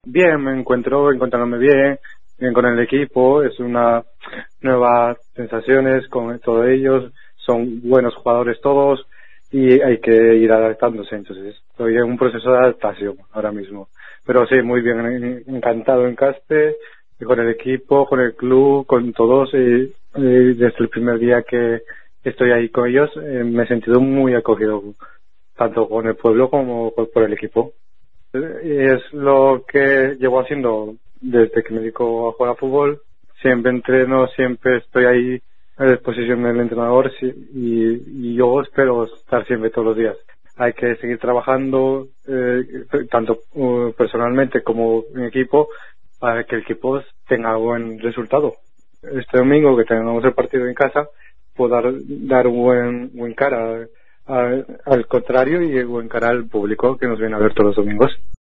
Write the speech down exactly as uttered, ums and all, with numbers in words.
Bien, me encuentro encontrándome bien, bien con el equipo, es una nuevas sensaciones con todos ellos, son buenos jugadores todos y hay que ir adaptándose, entonces estoy en un proceso de adaptación ahora mismo. Pero sí, muy bien, en- encantado en Caspe, y con el equipo, con el club, con todos, y, y desde el primer día que estoy ahí con ellos eh, me he sentido muy acogido, tanto con el pueblo como con- por el equipo. Y es lo que llevo haciendo desde que me dedico a jugar a fútbol. Siempre entreno, siempre estoy ahí a disposición del entrenador sí, y, y yo espero estar siempre todos los días. Hay que seguir trabajando, eh, tanto uh, personalmente como en equipo, para que el equipo tenga buen resultado. Este domingo que tenemos el partido en casa, puedo dar, dar un buen, buen cara a- al contrario y buen cara al público que nos viene a ver todos los domingos.